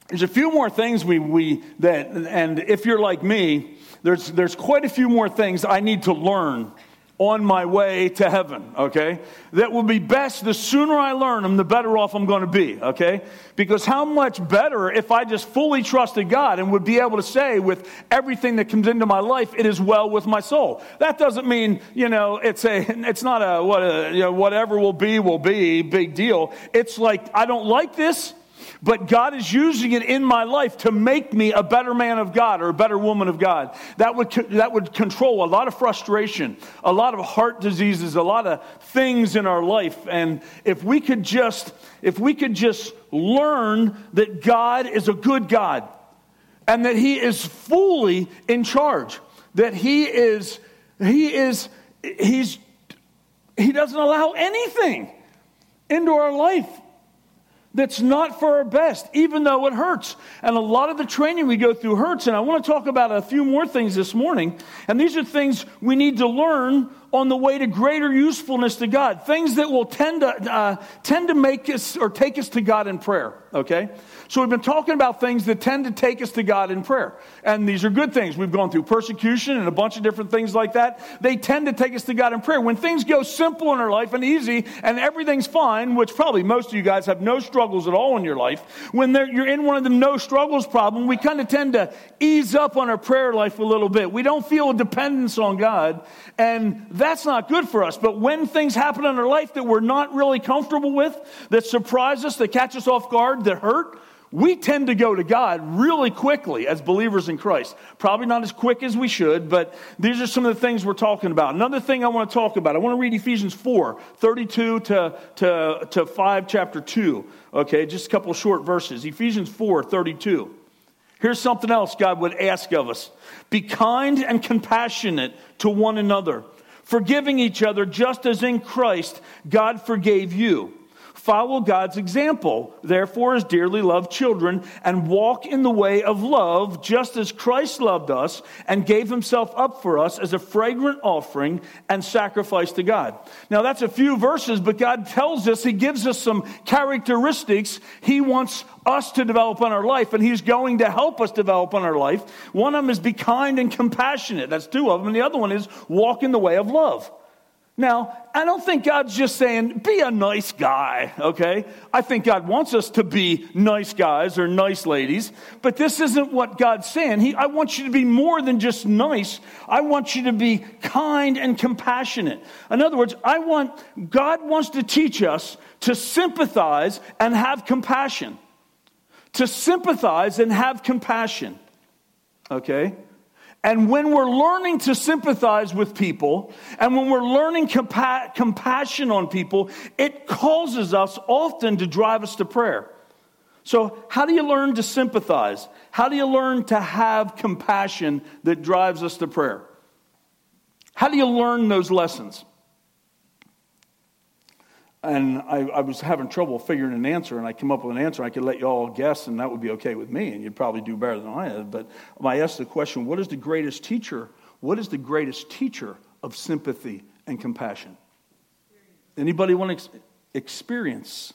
There's a few more things and if you're like me, there's quite a few more things I need to learn on my way to heaven, okay? That will be best. The sooner I learn them, the better off I'm going to be, okay? Because how much better if I just fully trusted God and would be able to say with everything that comes into my life, it is well with my soul. That doesn't mean, it's not whatever will be, big deal. It's like, I don't like this, but God is using it in my life to make me a better man of God or a better woman of God. That would control a lot of frustration, a lot of heart diseases, a lot of things in our life. And if we could just learn that God is a good God and that He is fully in charge, that He doesn't allow anything into our life that's not for our best, even though it hurts. And a lot of the training we go through hurts, and I want to talk about a few more things this morning. And these are things we need to learn on the way to greater usefulness to God. Things that will tend to make us or take us to God in prayer, okay? So we've been talking about things that tend to take us to God in prayer. And these are good things. We've gone through persecution and a bunch of different things like that. They tend to take us to God in prayer. When things go simple in our life and easy and everything's fine, which probably most of you guys have no struggles at all in your life, when you're in one of the no struggles problem, we kind of tend to ease up on our prayer life a little bit. We don't feel a dependence on God, and that's not good for us. But when things happen in our life that we're not really comfortable with, that surprise us, that catch us off guard, that hurt, we tend to go to God really quickly as believers in Christ. Probably not as quick as we should, but these are some of the things we're talking about. Another thing I want to talk about, I want to read Ephesians 4, 32 to 5, chapter 2. Okay, just a couple of short verses. Ephesians 4, 32. Here's something else God would ask of us. Be kind and compassionate to one another, forgiving each other just as in Christ God forgave you. Follow God's example, therefore, as dearly loved children, and walk in the way of love, just as Christ loved us and gave himself up for us as a fragrant offering and sacrifice to God. Now, that's a few verses, but God tells us, he gives us some characteristics he wants us to develop in our life, and he's going to help us develop in our life. One of them is be kind and compassionate. That's two of them. And the other one is walk in the way of love. Now, I don't think God's just saying, be a nice guy, okay? I think God wants us to be nice guys or nice ladies, but this isn't what God's saying. I want you to be more than just nice. I want you to be kind and compassionate. In other words, God wants to teach us to sympathize and have compassion. To sympathize and have compassion, okay? And when we're learning to sympathize with people, and when we're learning compassion on people, it causes us often to drive us to prayer. So how do you learn to sympathize? How do you learn to have compassion that drives us to prayer? How do you learn those lessons? And I was having trouble figuring an answer, and I came up with an answer. I could let you all guess, and that would be okay with me, and you'd probably do better than I had. But I asked the question, what is the greatest teacher? What is the greatest teacher of sympathy and compassion? Anybody want to experience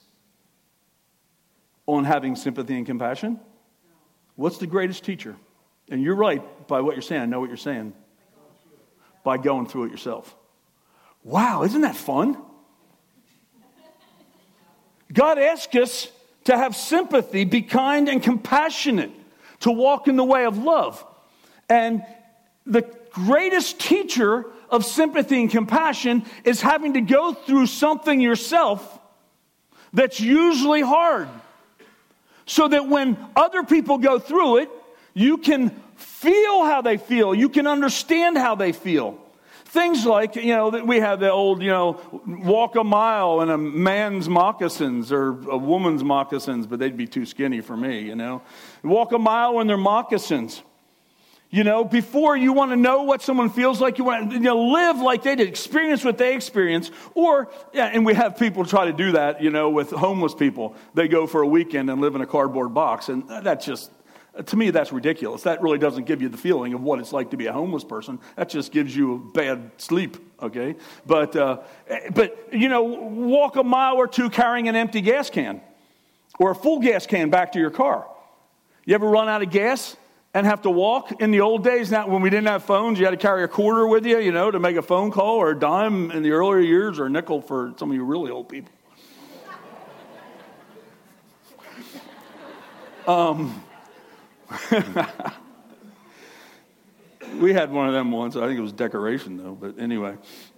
on having sympathy and compassion? What's the greatest teacher? And you're right by what you're saying. I know what you're saying. By going through it yourself. Wow, isn't that fun? God asks us to have sympathy, be kind and compassionate, to walk in the way of love. And the greatest teacher of sympathy and compassion is having to go through something yourself that's usually hard. So that when other people go through it, you can feel how they feel. You can understand how they feel. Things like, that we have the old, walk a mile in a man's moccasins or a woman's moccasins, but they'd be too skinny for me, Walk a mile in their moccasins. Before you want to know what someone feels like, you want to live like they did, experience what they experience. And we have people try to do that, with homeless people. They go for a weekend and live in a cardboard box, and that's just... To me, that's ridiculous. That really doesn't give you the feeling of what it's like to be a homeless person. That just gives you a bad sleep, okay? But walk a mile or two carrying an empty gas can or a full gas can back to your car. You ever run out of gas and have to walk? In the old days, now when we didn't have phones, you had to carry a quarter with you, to make a phone call, or a dime in the earlier years, or a nickel for some of you really old people. We had one of them once. I think it was decoration, though. But anyway.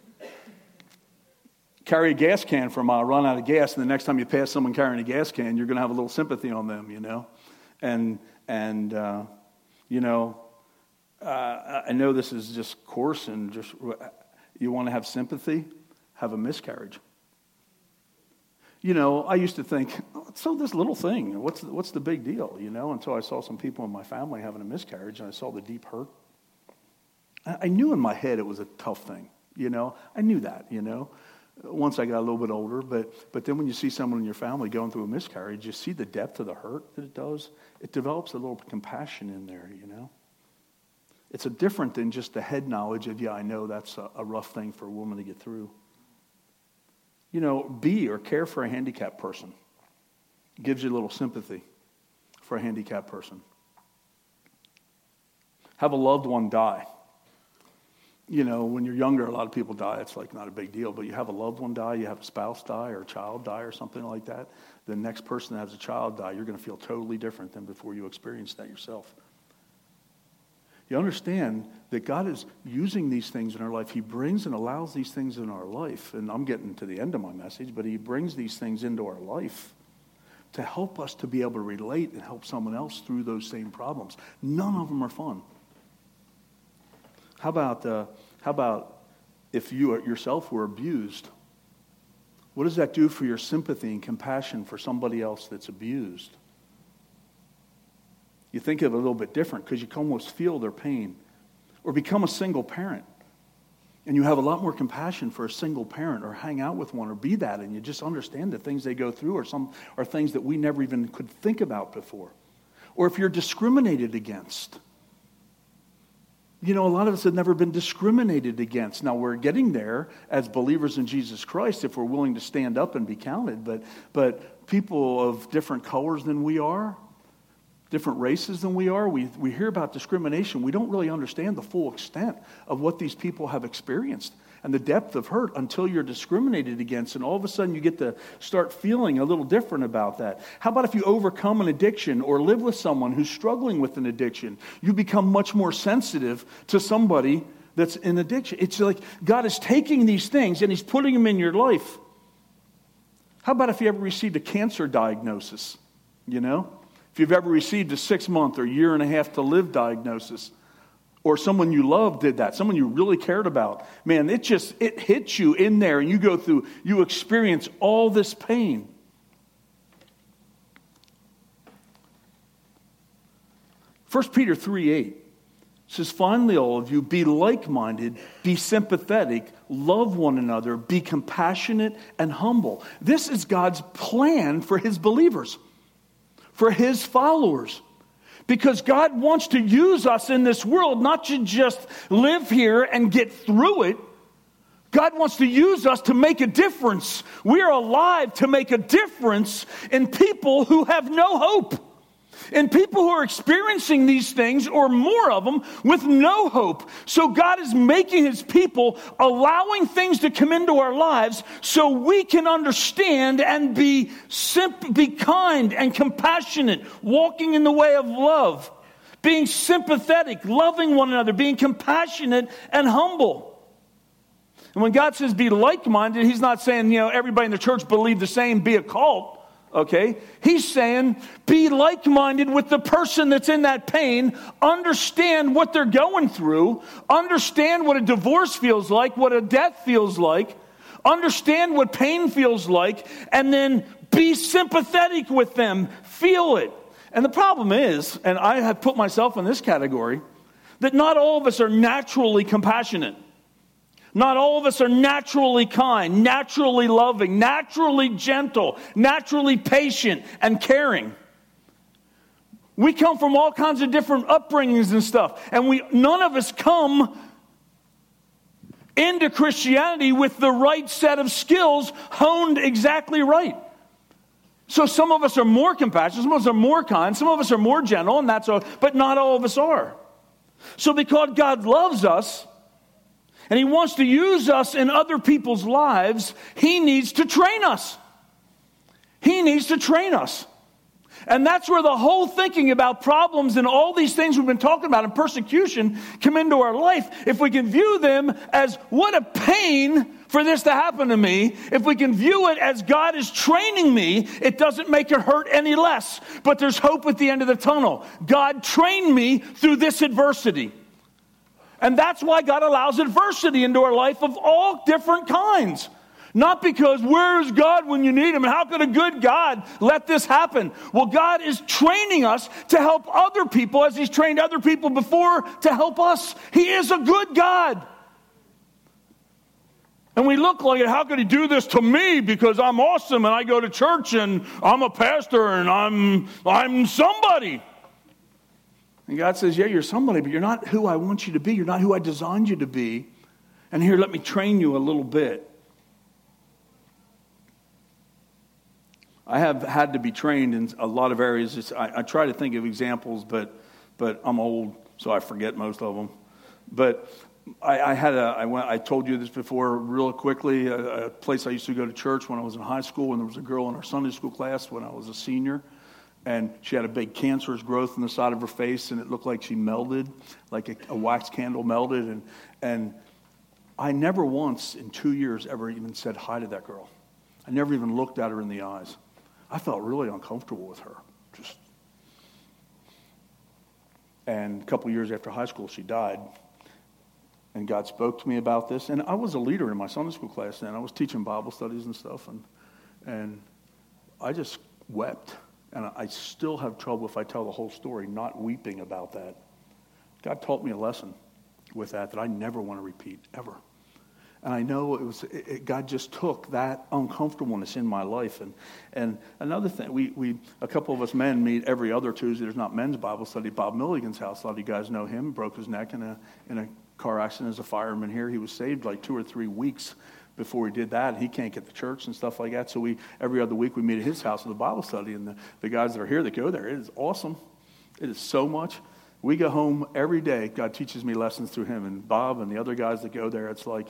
Carry a gas can for a mile, run out of gas, and the next time you pass someone carrying a gas can, you're going to have a little sympathy on them, And I know this is just coarse and just, you want to have sympathy? Have a miscarriage. I used to think, so this little thing, what's the big deal, until I saw some people in my family having a miscarriage and I saw the deep hurt. I knew in my head it was a tough thing, I knew that, once I got a little bit older, but then when you see someone in your family going through a miscarriage, you see the depth of the hurt that it does. It develops a little compassion in there, It's different than just the head knowledge of, I know that's a rough thing for a woman to get through. Be or care for a handicapped person. It gives you a little sympathy for a handicapped person. Have a loved one die. When you're younger, a lot of people die. It's not a big deal. But you have a loved one die, you have a spouse die or a child die or something like that. The next person that has a child die, you're going to feel totally different than before you experienced that yourself. You understand that God is using these things in our life. He brings and allows these things in our life. And I'm getting to the end of my message, but he brings these things into our life to help us to be able to relate and help someone else through those same problems. None of them are fun. How about if you yourself were abused? What does that do for your sympathy and compassion for somebody else that's abused? You think of it a little bit different because you can almost feel their pain. Or become a single parent, and you have a lot more compassion for a single parent, or hang out with one, or be that, and you just understand the things they go through, or things that we never even could think about before. Or if you're discriminated against. A lot of us have never been discriminated against. Now, we're getting there as believers in Jesus Christ if we're willing to stand up and be counted. But people of different colors than we are, different races than we are, we hear about discrimination. We don't really understand the full extent of what these people have experienced and the depth of hurt until you're discriminated against. And all of a sudden you get to start feeling a little different about that. How about if you overcome an addiction or live with someone who's struggling with an addiction? You become much more sensitive to somebody that's in addiction. It's like God is taking these things and he's putting them in your life. How about if you ever received a cancer diagnosis? If you've ever received a 6-month or year and a half to live diagnosis, or someone you loved did that, someone you really cared about, man, it hits you in there and you experience all this pain. 1 Peter 3:8 says, finally, all of you, be like-minded, be sympathetic, love one another, be compassionate and humble. This is God's plan for his believers, for his followers. Because God wants to use us in this world, not to just live here and get through it. God wants to use us to make a difference. We are alive to make a difference in people who have no hope. In people who are experiencing these things, or more of them, with no hope. So God is making his people, allowing things to come into our lives so we can understand and be kind and compassionate, walking in the way of love, being sympathetic, loving one another, being compassionate and humble. And when God says be like-minded, he's not saying, everybody in the church believe the same, be a cult. Okay? He's saying, be like-minded with the person that's in that pain. Understand what they're going through. Understand what a divorce feels like, what a death feels like. Understand what pain feels like. And then be sympathetic with them. Feel it. And the problem is, and I have put myself in this category, that not all of us are naturally compassionate. Not all of us are naturally kind, naturally loving, naturally gentle, naturally patient and caring. We come from all kinds of different upbringings and stuff. And none of us come into Christianity with the right set of skills honed exactly right. So some of us are more compassionate, some of us are more kind, some of us are more gentle, and that's all, but not all of us are. So because God loves us, and He wants to use us in other people's lives, He needs to train us. He needs to train us. And that's where the whole thinking about problems and all these things we've been talking about and persecution come into our life. If we can view them as what a pain for this to happen to me, if we can view it as God is training me, it doesn't make it hurt any less. But there's hope at the end of the tunnel. God trained me through this adversity. And that's why God allows adversity into our life of all different kinds. Not because, where is God when you need Him? And how could a good God let this happen? Well, God is training us to help other people as He's trained other people before to help us. He is a good God. And we look like, how could He do this to me because I'm awesome and I go to church and I'm a pastor and I'm somebody. And God says, yeah, you're somebody, but you're not who I want you to be. You're not who I designed you to be. And here, let me train you a little bit. I have had to be trained in a lot of areas. I try to think of examples, but I'm old, so I forget most of them. But I told you this before real quickly, a place I used to go to church when I was in high school, and there was a girl in our Sunday school class when I was a senior, and she had a big cancerous growth in the side of her face, and it looked like she melted, like a wax candle melted, and I never once in 2 years ever even said hi to that girl. I never even looked at her in the eyes. I felt really uncomfortable with her. And a couple years after high school, she died. And God spoke to me about this. And I was a leader in my Sunday school class then. I was teaching Bible studies and stuff. And I just wept. And I still have trouble, if I tell the whole story, not weeping about that. God taught me a lesson with that I never want to repeat, ever. And I know God just took that uncomfortableness in my life. And another thing, we a couple of us men meet every other Tuesday. There's not men's Bible study. Bob Milligan's house, a lot of you guys know him. Broke his neck in a car accident as a fireman here. He was saved like 2 or 3 weeks before he did that. He can't get to church and stuff like that. So every other week we meet at his house for the Bible study. And the guys that are here that go there, it is awesome. It is so much. We go home every day. God teaches me lessons through him. And Bob and the other guys that go there, it's like,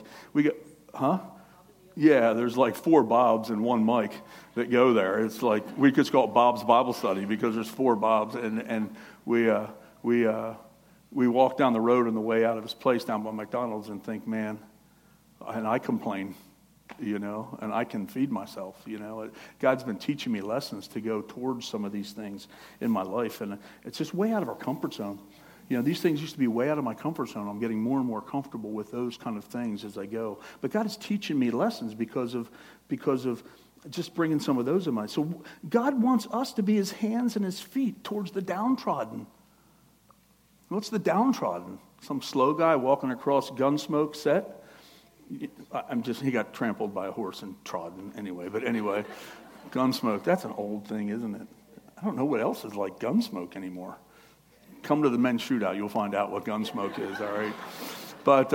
Yeah, there's like 4 Bobs and 1 Mike that go there. It's like, we could call it Bob's Bible Study because there's 4 Bobs. And we walk down the road on the way out of his place down by McDonald's and think, man, and I complain, and I can feed myself, God's been teaching me lessons to go towards some of these things in my life, and it's just way out of our comfort zone. These things used to be way out of my comfort zone. I'm getting more and more comfortable with those kind of things as I go. But God is teaching me lessons because of just bringing some of those in mind. So God wants us to be His hands and His feet towards the downtrodden. What's the downtrodden? Some slow guy walking across Gunsmoke set? He got trampled by a horse and trodden anyway. But anyway, Gunsmoke, that's an old thing, isn't it? I don't know what else is like Gunsmoke anymore. Come to the men's shootout, you'll find out what Gunsmoke is, all right? But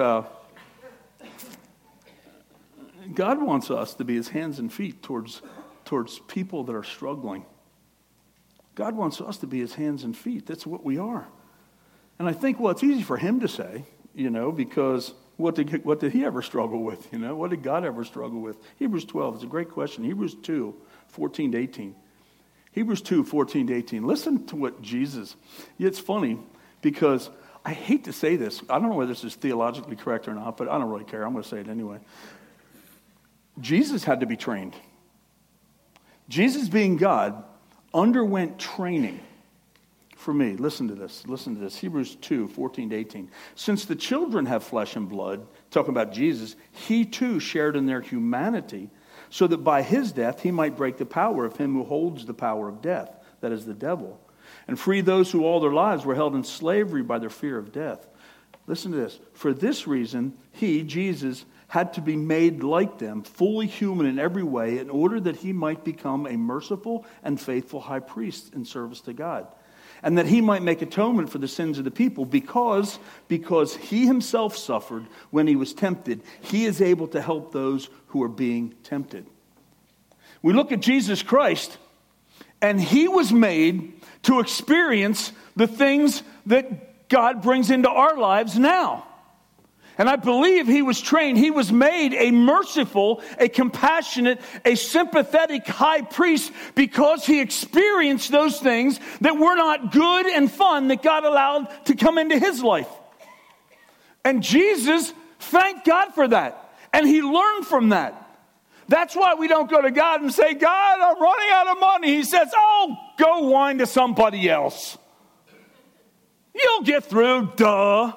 God wants us to be His hands and feet towards people that are struggling. God wants us to be His hands and feet. That's what we are. And I think, it's easy for Him to say, because what did He ever struggle with? What did God ever struggle with? Hebrews 12 is a great question. Hebrews 2, 14 to 18. Hebrews 2, 14 to 18. Listen to what Jesus... It's funny because I hate to say this. I don't know whether this is theologically correct or not, but I don't really care. I'm going to say it anyway. Jesus had to be trained. Jesus, being God, underwent training for me. Listen to this. Hebrews 2, 14 to 18. Since the children have flesh and blood, talking about Jesus, He too shared in their humanity, so that by His death He might break the power of him who holds the power of death, that is the devil, and free those who all their lives were held in slavery by their fear of death. Listen to this. For this reason, He, Jesus, had to be made like them, fully human in every way, in order that He might become a merciful and faithful high priest in service to God, and that He might make atonement for the sins of the people, because He Himself suffered when He was tempted. He is able to help those who are being tempted. We look at Jesus Christ, And he was made to experience the things that God brings into our lives now. And I believe he was trained. He was made a merciful, a compassionate, a sympathetic high priest because he experienced those things that were not good and fun that God allowed to come into his life. And Jesus, thank God for that. And he learned from that. That's why we don't go to God and say, God, I'm running out of money. He says, oh, go whine to somebody else. You'll get through, duh.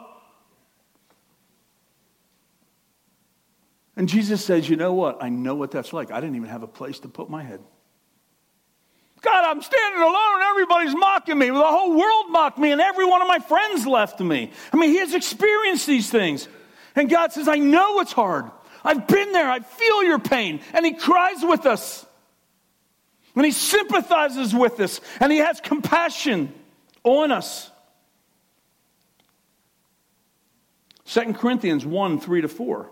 And Jesus says, you know what? I know what that's like. I didn't even have a place to put my head. God, I'm standing alone and everybody's mocking me. The whole world mocked me and every one of my friends left me. I mean, he has experienced these things. And God says, I know it's hard. I've been there. I feel your pain. And he cries with us. And he sympathizes with us. And he has compassion on us. 2 Corinthians 1, 3-4.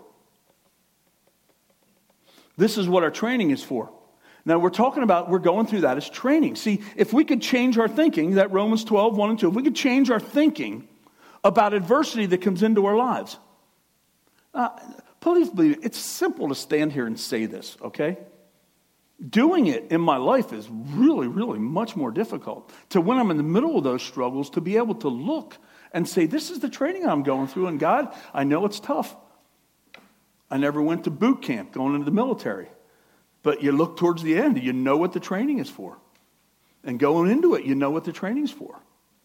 This is what our training is for. Now, we're going through that as training. See, if we could change our thinking, that Romans 12, 1 and 2, if we could change our thinking about adversity that comes into our lives. Please believe it. It's simple to stand here and say this, okay? Doing it in my life is really, really much more difficult. To when I'm in the middle of those struggles, to be able to look and say, this is the training I'm going through, and God, I know it's tough. I never went to boot camp going into the military. But you look towards the end, you know what the training is for. And going into it, you know what the training is for.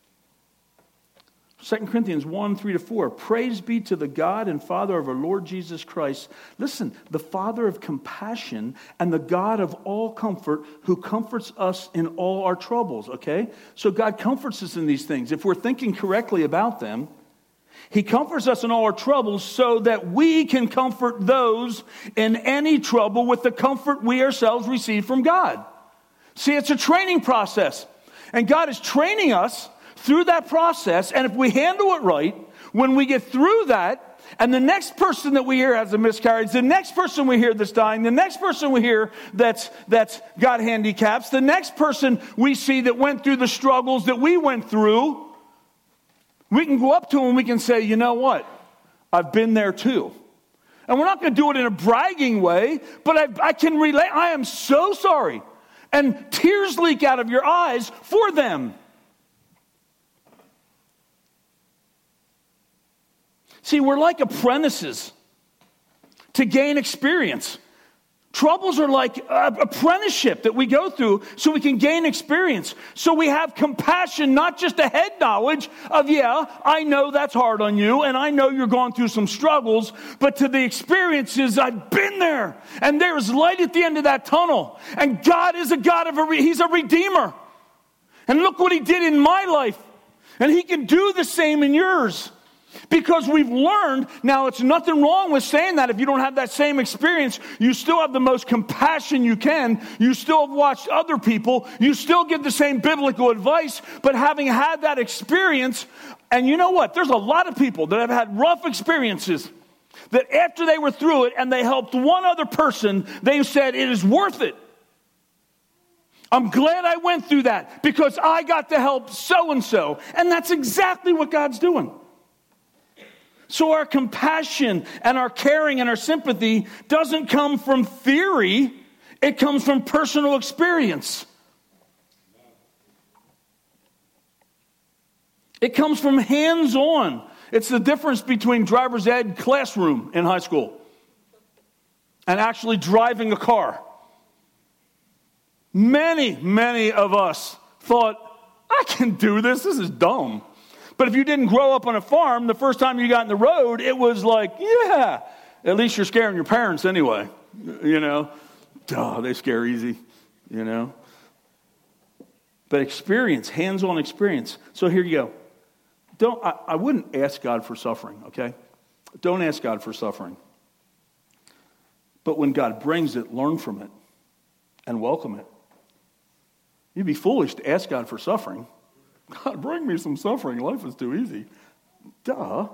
2 Corinthians 1, 3-4. Praise be to the God and Father of our Lord Jesus Christ. Listen, the Father of compassion and the God of all comfort, who comforts us in all our troubles, okay? So God comforts us in these things. If we're thinking correctly about them, he comforts us in all our troubles so that we can comfort those in any trouble with the comfort we ourselves receive from God. See, it's a training process. And God is training us through that process. And if we handle it right, when we get through that, and the next person that we hear has a miscarriage, the next person we hear that's dying, the next person we hear that's got handicaps, the next person we see that went through the struggles that we went through, we can go up to him and we can say, you know what? I've been there too. And we're not going to do it in a bragging way, but I can relate. I am so sorry. And tears leak out of your eyes for them. See, we're like apprentices to gain experience. Troubles are like an apprenticeship that we go through so we can gain experience. So we have compassion, not just a head knowledge of, yeah, I know that's hard on you, and I know you're going through some struggles, but to the experiences, I've been there, and there is light at the end of that tunnel. And God is a God He's a redeemer. And look what he did in my life. And he can do the same in yours. Because we've learned, now it's nothing wrong with saying that if you don't have that same experience, you still have the most compassion you can, you still have watched other people, you still give the same biblical advice, but having had that experience, and you know what, there's a lot of people that have had rough experiences, that after they were through it and they helped one other person, they said it is worth it. I'm glad I went through that because I got to help so-and-so, and that's exactly what God's doing. So our compassion and our caring and our sympathy doesn't come from theory. It comes from personal experience. It comes from hands-on. It's the difference between driver's ed classroom in high school and actually driving a car. Many of us thought, I can do this. This is dumb. But if you didn't grow up on a farm, the first time you got in the road, it was like, yeah, at least you're scaring your parents anyway, you know. Duh, they scare easy, you know. But experience, hands-on experience. So here you go. I wouldn't ask God for suffering, okay? Don't ask God for suffering. But when God brings it, learn from it and welcome it. You'd be foolish to ask God for suffering. God, bring me some suffering. Life is too easy. Duh.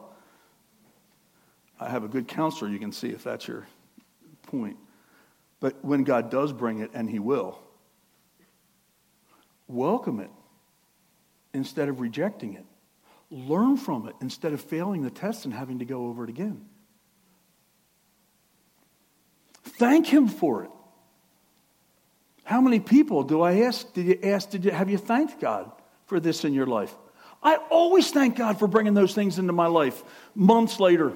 I have a good counselor you can see if that's your point. But when God does bring it, and he will, Welcome it instead of rejecting it. Learn from it instead of failing the test and having to go over it again. Thank him for it. How many people do I ask? Have you thanked God for this in your life? I always thank God for bringing those things into my life months later.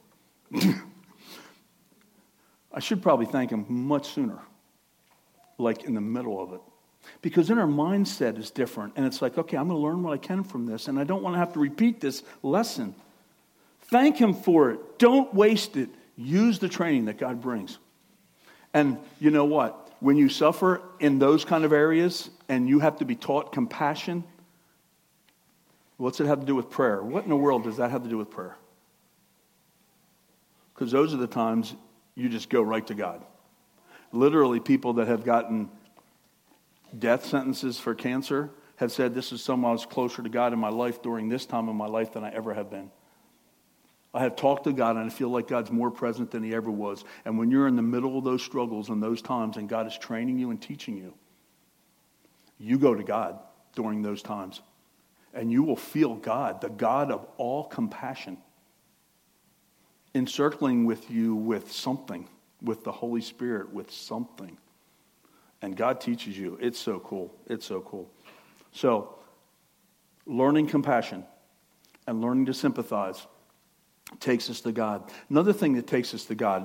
I should probably thank him much sooner, like in the middle of it. Because then our mindset is different. And it's like, okay, I'm going to learn what I can from this. And I don't want to have to repeat this lesson. Thank him for it. Don't waste it. Use the training that God brings. And you know what? When you suffer in those kind of areas and you have to be taught compassion, what's it have to do with prayer? What in the world does that have to do with prayer? Because those are the times you just go right to God. Literally, people that have gotten death sentences for cancer have said, this is someone I was closer to God in my life during this time of my life than I ever have been. I have talked to God and I feel like God's more present than he ever was. And when you're in the middle of those struggles and those times and God is training you and teaching you, you go to God during those times. And you will feel God, the God of all compassion, encircling with you with something, with the Holy Spirit, with something. And God teaches you. It's so cool. It's so cool. So, learning compassion and learning to sympathize takes us to God. Another thing that takes us to God,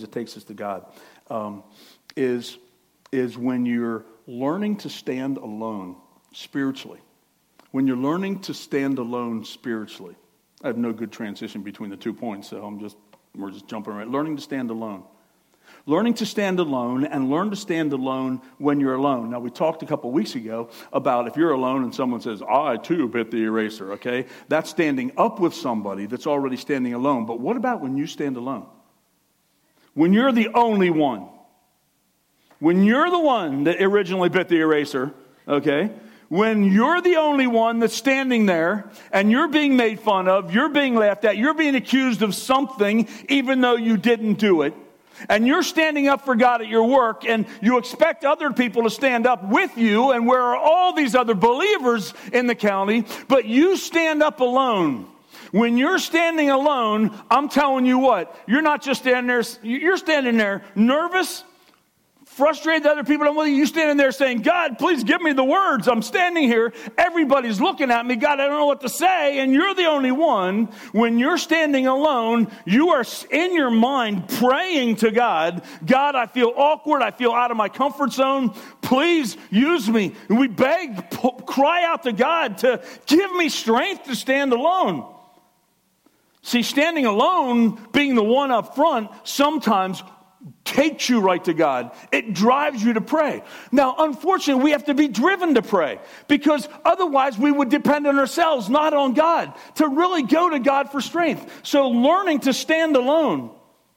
is when you're learning to stand alone spiritually. When you're learning to stand alone spiritually. I have no good transition between the 2 points, so we're just jumping around. Learning to stand alone. Learning to stand alone and learn to stand alone when you're alone. Now, we talked a couple of weeks ago about if you're alone and someone says, I too bit the eraser, okay? That's standing up with somebody that's already standing alone. But what about when you stand alone? When you're the only one. When you're the one that originally bit the eraser, okay? When you're the only one that's standing there and you're being made fun of, you're being laughed at, you're being accused of something even though you didn't do it. And you're standing up for God at your work, and you expect other people to stand up with you, and where are all these other believers in the county, but you stand up alone. When you're standing alone, I'm telling you what, you're not just standing there, you're standing there nervous, frustrated that other people don't want you. You're standing there saying, God, please give me the words. I'm standing here. Everybody's looking at me. God, I don't know what to say. And you're the only one. When you're standing alone, you are in your mind praying to God. God, I feel awkward. I feel out of my comfort zone. Please use me. And we beg, cry out to God to give me strength to stand alone. See, standing alone, being the one up front, sometimes takes you right to God. It drives you to pray. Now, unfortunately, we have to be driven to pray because otherwise we would depend on ourselves, not on God, to really go to God for strength. So learning to stand alone.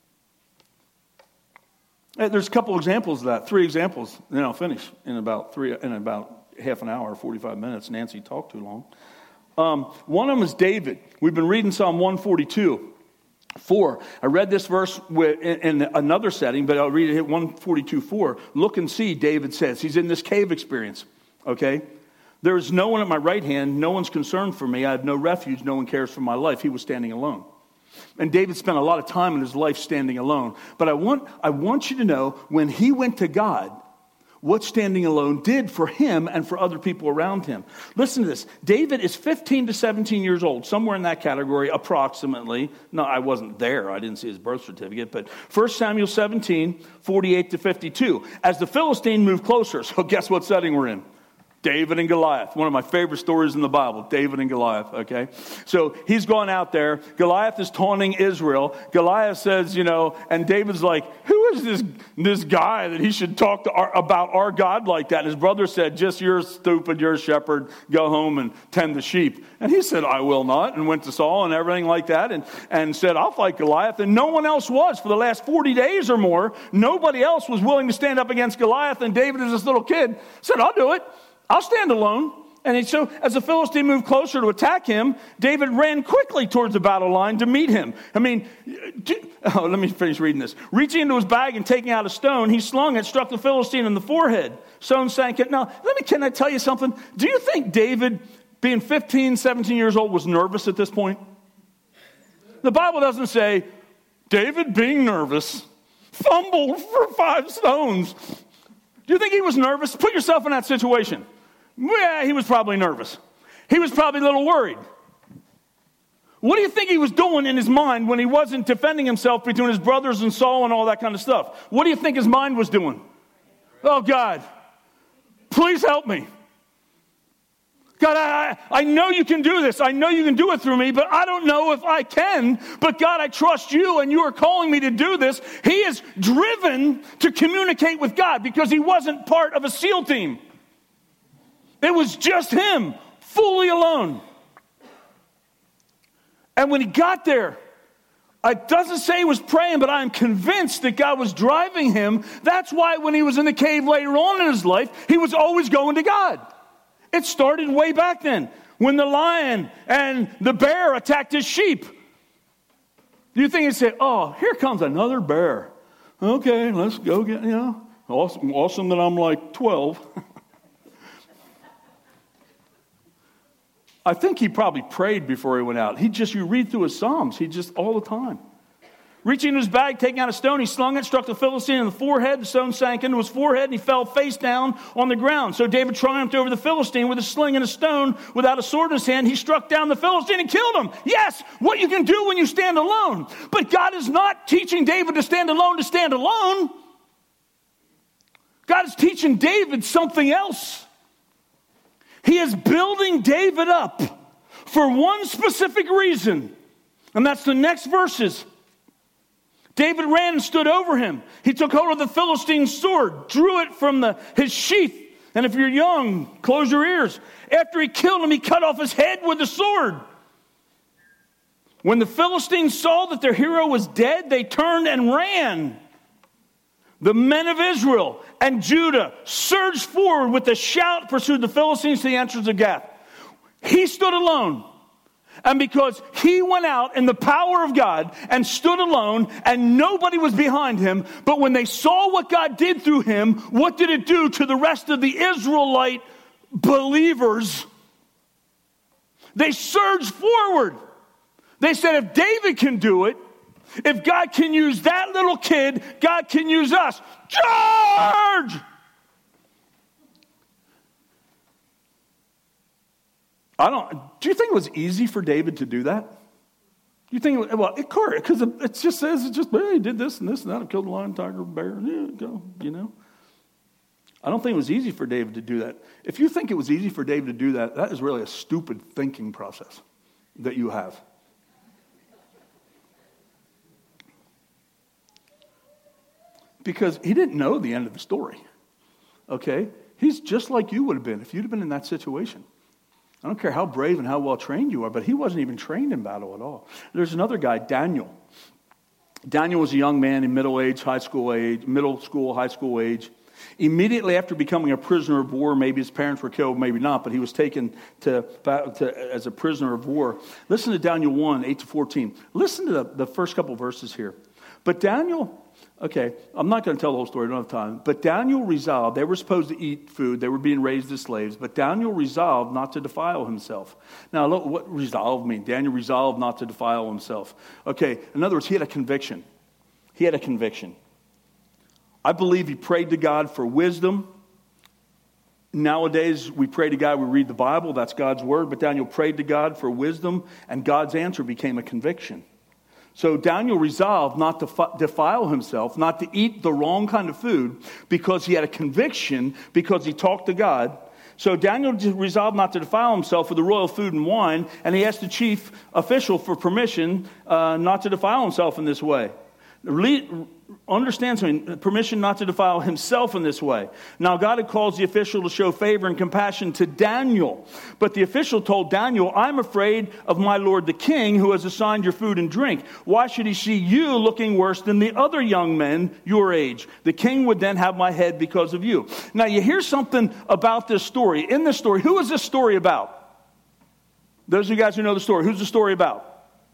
There's a couple examples of that, 3 examples, and then I'll finish in about half an hour, 45 minutes. Nancy talked too long. One of them is David. We've been reading Psalm 142. 4. I read this verse in another setting, but I'll read it at 142:4. Look and see, David says. He's in this cave experience, okay? There is no one at my right hand. No one's concerned for me. I have no refuge. No one cares for my life. He was standing alone. And David spent a lot of time in his life standing alone. But I want you to know, when he went to God, what standing alone did for him and for other people around him. Listen to this. David is 15 to 17 years old, somewhere in that category, approximately. No, I wasn't there. I didn't see his birth certificate. But 1 Samuel 17, 48 to 52. As the Philistine moved closer, so guess what setting we're in? David and Goliath. One of my favorite stories in the Bible, David and Goliath, okay? So he's going out there. Goliath is taunting Israel. Goliath says, and David's like, who is this guy that he should talk to about our God like that? And his brother said, just you're stupid, you're a shepherd, go home and tend the sheep. And he said, I will not, and went to Saul and everything like that, and said, I'll fight Goliath. And no one else was for the last 40 days or more. Nobody else was willing to stand up against Goliath. And David, as this little kid, said, I'll do it. I'll stand alone. And so as the Philistine moved closer to attack him, David ran quickly towards the battle line to meet him. Let me finish reading this. Reaching into his bag and taking out a stone, he slung it, struck the Philistine in the forehead. Stone sank it. Now, can I tell you something? Do you think David, being 15, 17 years old, was nervous at this point? The Bible doesn't say, David, being nervous, fumbled for 5 stones. Do you think he was nervous? Put yourself in that situation. Yeah, he was probably nervous. He was probably a little worried. What do you think he was doing in his mind when he wasn't defending himself between his brothers and Saul and all that kind of stuff? What do you think his mind was doing? Oh, God, please help me. God, I know you can do this. I know you can do it through me, but I don't know if I can. But God, I trust you, and you are calling me to do this. He is driven to communicate with God because he wasn't part of a SEAL team. It was just him, fully alone. And when he got there, it doesn't say he was praying, but I'm convinced that God was driving him. That's why when he was in the cave later on in his life, he was always going to God. It started way back then, when the lion and the bear attacked his sheep. Do you think he'd say, oh, here comes another bear. Okay, let's go get, awesome that I'm like 12. I think he probably prayed before he went out. You read through his Psalms, all the time. Reaching into his bag, taking out a stone, he slung it, struck the Philistine in the forehead. The stone sank into his forehead, and he fell face down on the ground. So David triumphed over the Philistine with a sling and a stone. Without a sword in his hand, he struck down the Philistine and killed him. Yes, what you can do when you stand alone. But God is not teaching David to stand alone. God is teaching David something else. He is building David up for one specific reason, and that's the next verses. David ran and stood over him. He took hold of the Philistine's sword, drew it from his sheath, and if you're young, close your ears. After he killed him, he cut off his head with the sword. When the Philistines saw that their hero was dead, they turned and ran. The men of Israel and Judah surged forward with a shout, pursued the Philistines to the entrance of Gath. He stood alone. And because he went out in the power of God and stood alone and nobody was behind him, but when they saw what God did through him, what did it do to the rest of the Israelite believers? They surged forward. They said, if David can do it, if God can use that little kid, God can use us. Charge! Do you think it was easy for David to do that? Do you think, because it just says, he did this and this and that, and killed the lion, tiger, bear, I don't think it was easy for David to do that. If you think it was easy for David to do that, that is really a stupid thinking process that you have. Because he didn't know the end of the story, okay? He's just like you would have been if you'd have been in that situation. I don't care how brave and how well trained you are, but he wasn't even trained in battle at all. There's another guy, Daniel. Daniel was a young man in middle school, high school age. Immediately after becoming a prisoner of war, maybe his parents were killed, maybe not, but he was taken as a prisoner of war. Listen to Daniel 1, 8-14. Listen to the first couple verses here. But Daniel... Okay, I'm not going to tell the whole story, I don't have time. But Daniel resolved, they were supposed to eat food, they were being raised as slaves, but Daniel resolved not to defile himself. Now, look, what resolve mean? Daniel resolved not to defile himself. Okay, in other words, he had a conviction. I believe he prayed to God for wisdom. Nowadays, we pray to God, we read the Bible, that's God's word, but Daniel prayed to God for wisdom, and God's answer became a conviction. So Daniel resolved not to defile himself, not to eat the wrong kind of food, because he had a conviction, because he talked to God. So Daniel resolved not to defile himself with the royal food and wine, and he asked the chief official for permission not to defile himself in this way. Understand something, permission not to defile himself in this way. Now God had caused the official to show favor and compassion to Daniel. But the official told Daniel, I'm afraid of my lord the king, who has assigned your food and drink. Why should he see you looking worse than the other young men your age? The king would then have my head because of you. Now you hear something about this story. In this story, who is this story about? Those of you guys who know the story, who's the story about?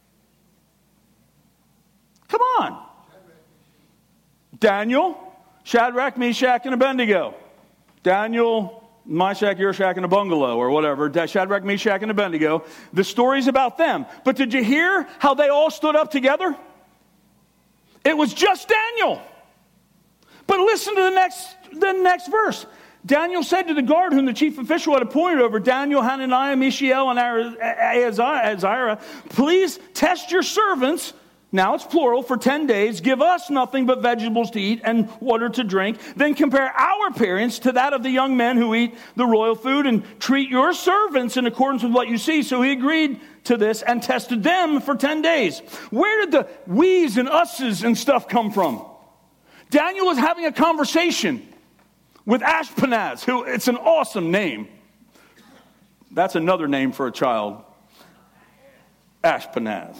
Come on. Daniel, Shadrach, Meshach, and Abednego. Daniel, my shack, your shack, and a bungalow, or whatever. Shadrach, Meshach, and Abednego. The story's about them. But did you hear how they all stood up together? It was just Daniel. But listen to the next verse. Daniel said to the guard whom the chief official had appointed over Daniel, Hananiah, Mishael, and Azariah, please test your servants. Now it's plural, for 10 days. Give us nothing but vegetables to eat and water to drink. Then compare our appearance to that of the young men who eat the royal food, and treat your servants in accordance with what you see. So he agreed to this and tested them for 10 days. Where did the we's and us's and stuff come from? Daniel was having a conversation with Ashpenaz, who, it's an awesome name. That's another name for a child. Ashpenaz.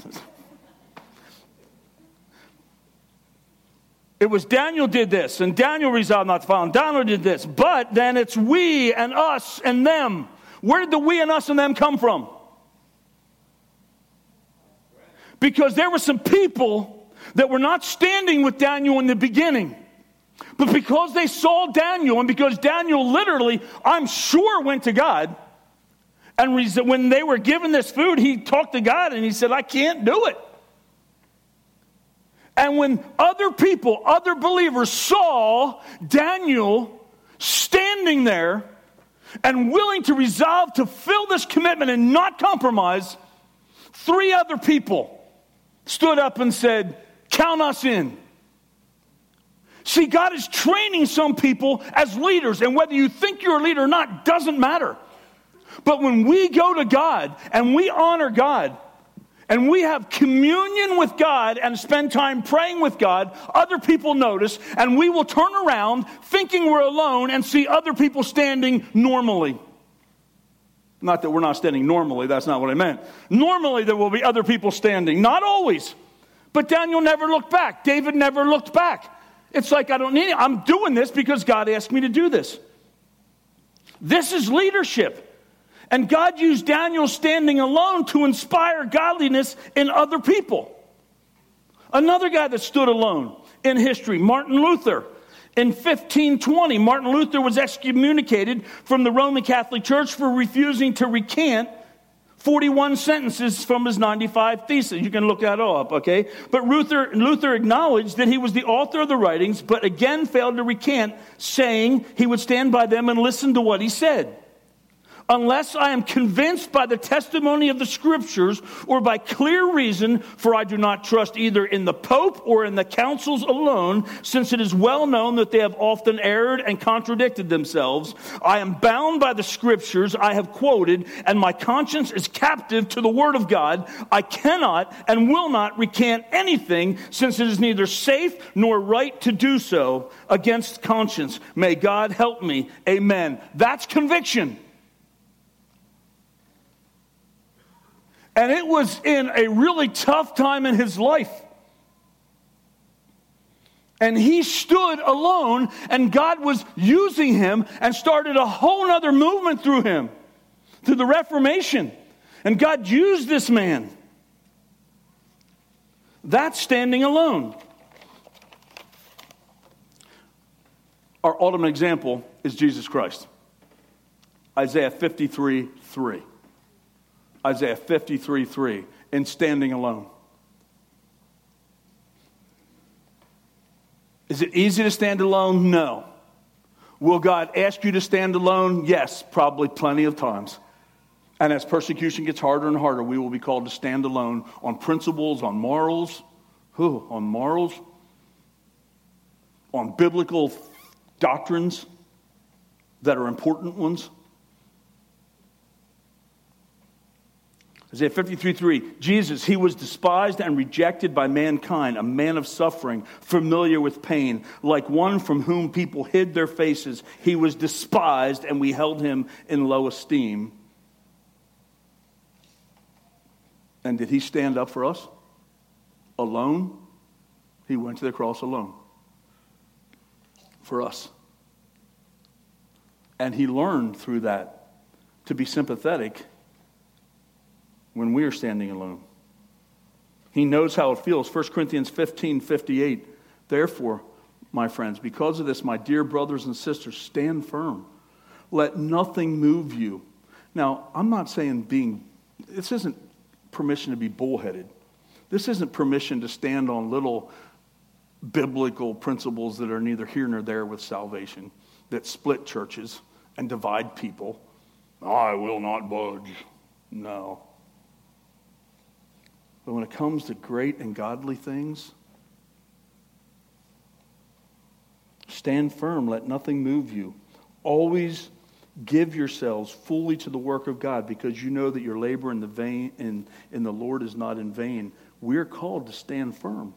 It was Daniel did this, and Daniel resolved not to follow, and Daniel did this. But then it's we and us and them. Where did the we and us and them come from? Because there were some people that were not standing with Daniel in the beginning. But because they saw Daniel, and because Daniel literally, I'm sure, went to God, and when they were given this food, he talked to God and he said, I can't do it. And when other people, other believers saw Daniel standing there and willing to resolve to fill this commitment and not compromise, 3 other people stood up and said, count us in. See, God is training some people as leaders, and whether you think you're a leader or not doesn't matter. But when we go to God and we honor God, and we have communion with God and spend time praying with God, other people notice, and we will turn around thinking we're alone and see other people standing normally. Not that we're not standing normally, that's not what I meant. Normally there will be other people standing, not always. But Daniel never looked back. David never looked back. It's like, I don't need it. I'm doing this because God asked me to do this. This is leadership. And God used Daniel standing alone to inspire godliness in other people. Another guy that stood alone in history, Martin Luther. In 1520, Martin Luther was excommunicated from the Roman Catholic Church for refusing to recant 41 sentences from his 95 Theses. You can look that all up, okay? But Luther acknowledged that he was the author of the writings, but again failed to recant, saying he would stand by them and listen to what he said. Unless I am convinced by the testimony of the Scriptures or by clear reason, for I do not trust either in the Pope or in the councils alone, since it is well known that they have often erred and contradicted themselves. I am bound by the Scriptures I have quoted, and my conscience is captive to the Word of God. I cannot and will not recant anything, since it is neither safe nor right to do so against conscience. May God help me. Amen. That's conviction. And it was in a really tough time in his life. And he stood alone, and God was using him and started a whole other movement through him, through the Reformation. And God used this man. That's standing alone. Our ultimate example is Jesus Christ. Isaiah 53:3. Isaiah 53:3, in standing alone. Is it easy to stand alone? No. Will God ask you to stand alone? Yes, probably plenty of times. And as persecution gets harder and harder, we will be called to stand alone on principles, on morals. On morals. On biblical doctrines that are important ones. Isaiah 53:3, Jesus, he was despised and rejected by mankind, a man of suffering, familiar with pain. Like one from whom people hid their faces, he was despised and we held him in low esteem. And did he stand up for us? Alone? He went to the cross alone. For us. And he learned through that to be sympathetic when we are standing alone. He knows how it feels. 1 Corinthians 15:58. Therefore, my friends, because of this, my dear brothers and sisters, stand firm. Let nothing move you. Now, I'm not saying this isn't permission to be bullheaded. This isn't permission to stand on little biblical principles that are neither here nor there with salvation, that split churches and divide people. I will not budge. No. But when it comes to great and godly things, stand firm, let nothing move you. Always give yourselves fully to the work of God, because you know that your labor in the Lord is not in vain. We're called to stand firm.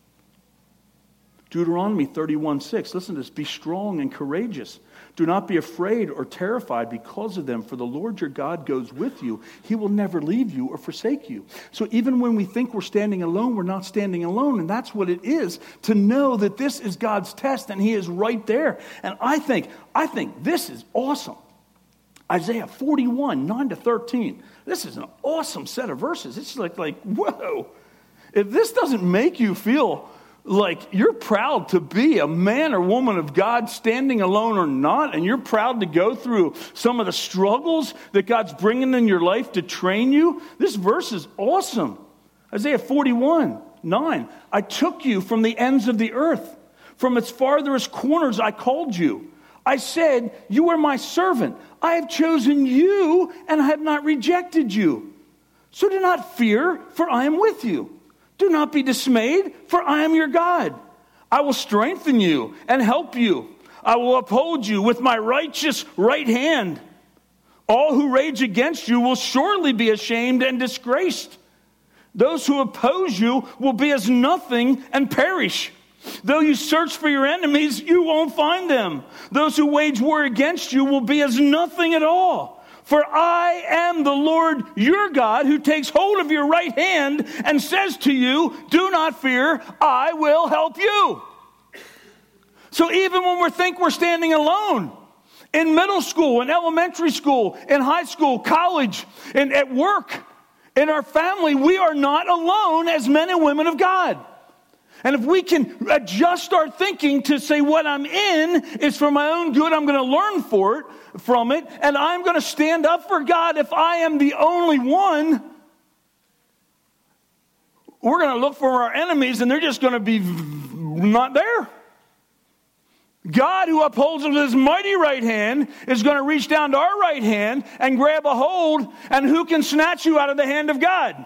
Deuteronomy 31:6. Listen to this. Be strong and courageous. Do not be afraid or terrified because of them, for the Lord your God goes with you. He will never leave you or forsake you. So even when we think we're standing alone, we're not standing alone. And that's what it is to know that this is God's test and he is right there. And I think this is awesome. Isaiah 41, 9-13. This is an awesome set of verses. It's like, whoa. If this doesn't make you feel like you're proud to be a man or woman of God, standing alone or not, and you're proud to go through some of the struggles that God's bringing in your life to train you, this verse is awesome. Isaiah 41, 9. I took you from the ends of the earth. From its farthest corners I called you. I said, you are my servant. I have chosen you and have not rejected you. So do not fear, for I am with you. Do not be dismayed, for I am your God. I will strengthen you and help you. I will uphold you with my righteous right hand. All who rage against you will surely be ashamed and disgraced. Those who oppose you will be as nothing and perish. Though you search for your enemies, you won't find them. Those who wage war against you will be as nothing at all. For I am the Lord your God, who takes hold of your right hand and says to you, do not fear, I will help you. So even when we think we're standing alone, in middle school, in elementary school, in high school, college, and at work, in our family, we are not alone as men and women of God. And if we can adjust our thinking to say what I'm in is for my own good, I'm going to learn from it, and I'm going to stand up for God. If I am the only one, we're going to look for our enemies, and they're just going to be not there. God, who upholds us with his mighty right hand, is going to reach down to our right hand and grab a hold, and who can snatch you out of the hand of God?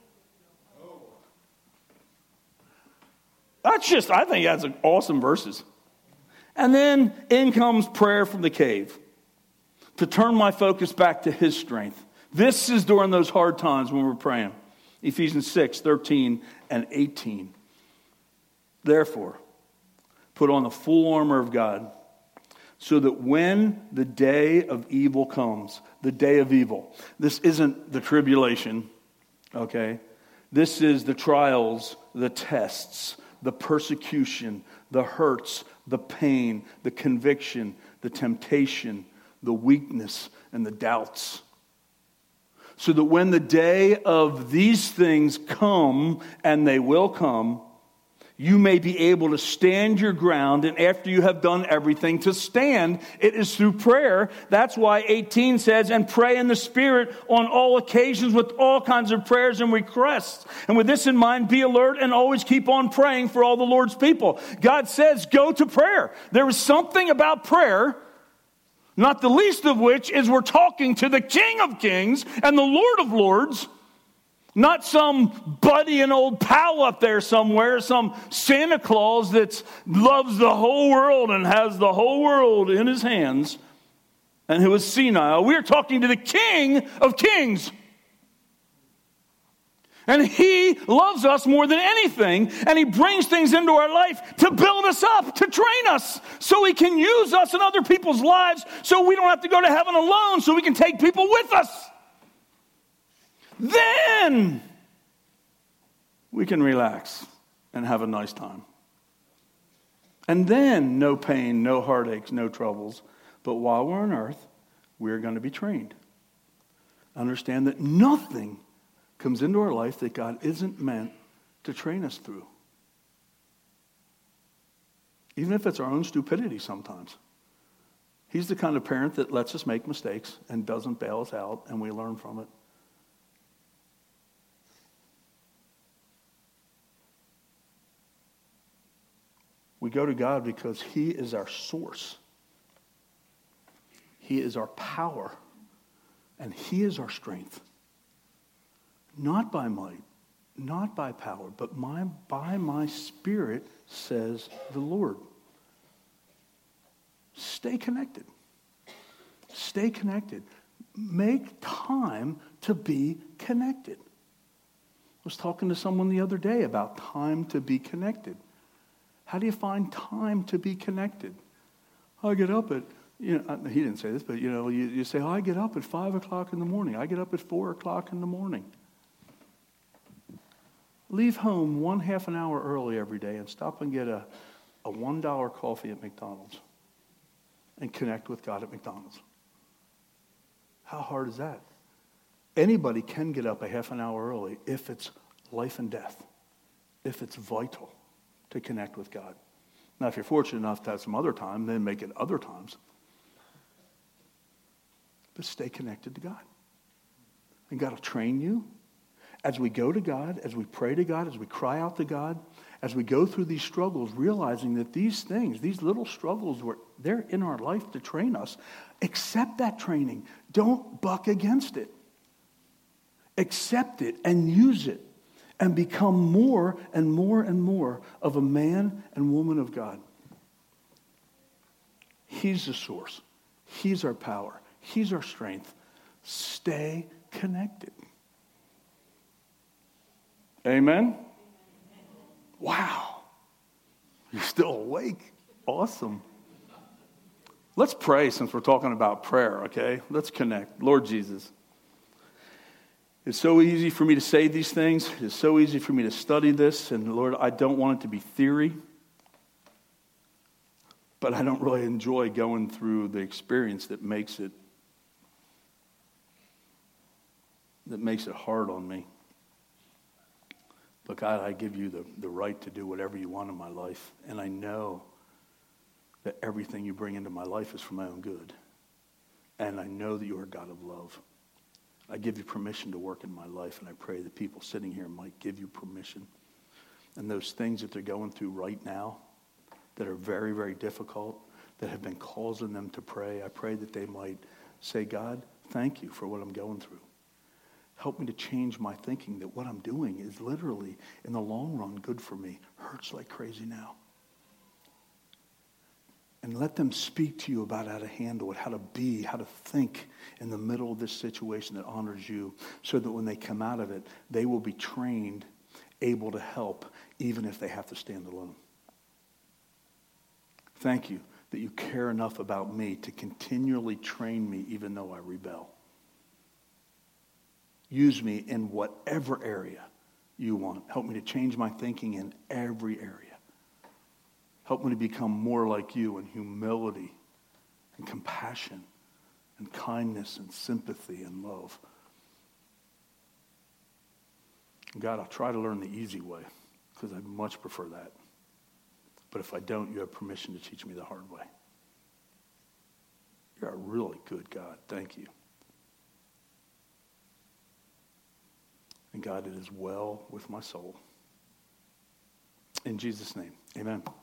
I think that's awesome verses. And then in comes prayer from the cave to turn my focus back to his strength. This is during those hard times when we're praying. Ephesians 6, 13 and 18. Therefore, put on the full armor of God, so that when the day of evil comes, the day of evil, this isn't the tribulation, okay? This is the trials, the tests, the persecution, the hurts, the pain, the conviction, the temptation, the weakness, and the doubts. So that when the day of these things come, and they will come, you may be able to stand your ground, and after you have done everything to stand, it is through prayer. That's why 18 says, and pray in the Spirit on all occasions with all kinds of prayers and requests. And with this in mind, be alert and always keep on praying for all the Lord's people. God says, go to prayer. There is something about prayer, not the least of which is we're talking to the King of Kings and the Lord of Lords. Not some buddy and old pal up there somewhere, some Santa Claus that loves the whole world and has the whole world in his hands and who is senile. We're talking to the King of Kings. And he loves us more than anything, and he brings things into our life to build us up, to train us, so he can use us in other people's lives, so we don't have to go to heaven alone, so we can take people with us. Then we can relax and have a nice time. And then no pain, no heartaches, no troubles. But while we're on earth, we're going to be trained. Understand that nothing comes into our life that God isn't meant to train us through. Even if it's our own stupidity sometimes. He's the kind of parent that lets us make mistakes and doesn't bail us out, and we learn from it. We go to God because he is our source. He is our power. And he is our strength. Not by might, not by power, but by my Spirit, says the Lord. Stay connected. Stay connected. Make time to be connected. I was talking to someone the other day about time to be connected. How do you find time to be connected? I get up at, he didn't say this, but you say, I get up at 5 o'clock in the morning. I get up at 4 o'clock in the morning. Leave home 1/2 an hour early every day and stop and get a $1 coffee at McDonald's and connect with God at McDonald's. How hard is that? Anybody can get up a half an hour early if it's life and death, if it's vital to connect with God. Now, if you're fortunate enough to have some other time, then make it other times. But stay connected to God. And God will train you as we go to God, as we pray to God, as we cry out to God, as we go through these struggles, realizing that these things, these little struggles, they're in our life to train us. Accept that training. Don't buck against it. Accept it and use it. And become more and more and more of a man and woman of God. He's the source. He's our power. He's our strength. Stay connected. Amen? Wow. You're still awake. Awesome. Let's pray since we're talking about prayer, okay? Let's connect. Lord Jesus. It's so easy for me to say these things. It's so easy for me to study this. And Lord, I don't want it to be theory. But I don't really enjoy going through the experience that makes it hard on me. But God, I give you the right to do whatever you want in my life. And I know that everything you bring into my life is for my own good. And I know that you are a God of love. I give you permission to work in my life, and I pray that people sitting here might give you permission. And those things that they're going through right now that are very, very difficult, that have been causing them to pray, I pray that they might say, God, thank you for what I'm going through. Help me to change my thinking that what I'm doing is literally, in the long run, good for me. Hurts like crazy now. And let them speak to you about how to handle it, how to be, how to think in the middle of this situation that honors you, so that when they come out of it, they will be trained, able to help, even if they have to stand alone. Thank you that you care enough about me to continually train me even though I rebel. Use me in whatever area you want. Help me to change my thinking in every area. Help me to become more like you in humility and compassion and kindness and sympathy and love. God, I'll try to learn the easy way because I'd much prefer that. But if I don't, you have permission to teach me the hard way. You're a really good God. Thank you. And God, it is well with my soul. In Jesus' name, amen.